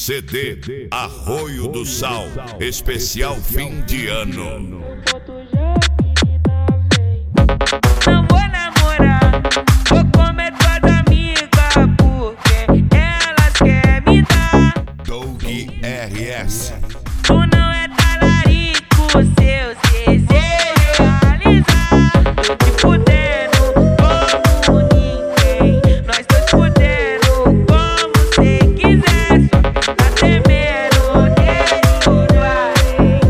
CD Arroio do Sal, especial fim de ano. Não vou namorar, vou comer tuas amigas, porque elas querem me dar. Doug RS. Tu não é talarico, seus desejos realizar. Tô te fudendo como ninguém, nós dois fudendo como cê quiser. Só tá tremendo dentro do arém.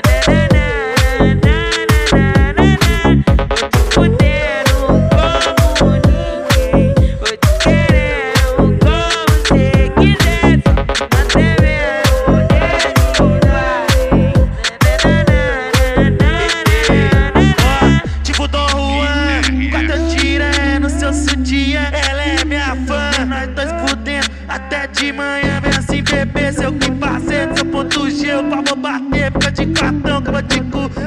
Tô te fudendo como ninguém, vou te querendo como cê quiser. Só tá tremendo dentro do arém. Tipo Dom Juan, quarta tira no seu sutiã. Ela é minha fã, nós dois fudendo até de manhã. Vem assim, bebê, seu que fazer, seu ponto G, eu vou bater. Fica de cartão que eu vou te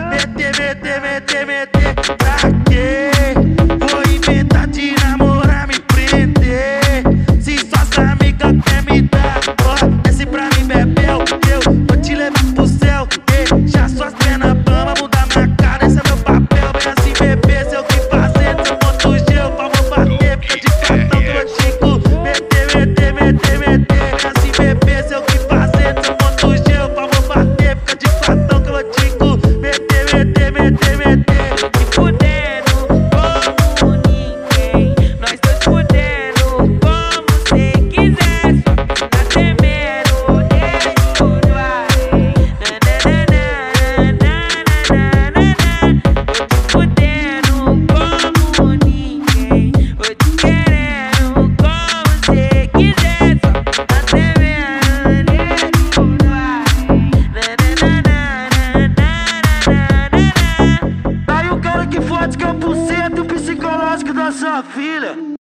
meter. Pra quê? Vou inventar de namorar, me prender. Se suas amigas quer me dar, ó, desce pra mim, bebel. Eu vou te levar pro céu. Deixa suas pernas bamba, mudar minha cara, esse é meu papel. Vem assim, bebê, seu que fazer, seu ponto G, eu vou bater. Fica de cartão que eu vou te meter. Vem assim, bebê, seu que fazer, seu ponto G, eu vou bater. Fica de cartão que eu vou te meter. Tô te fudendo como ninguém, nós dois fudendo como cê quiser. Só tá tremendo dentro do arém. Tô te fudendo como ninguém, vou te querendo como cê quiser. Só tá tremendo dentro do arém. Aí o cara que fode que é o pulsento psicológico da sua filha.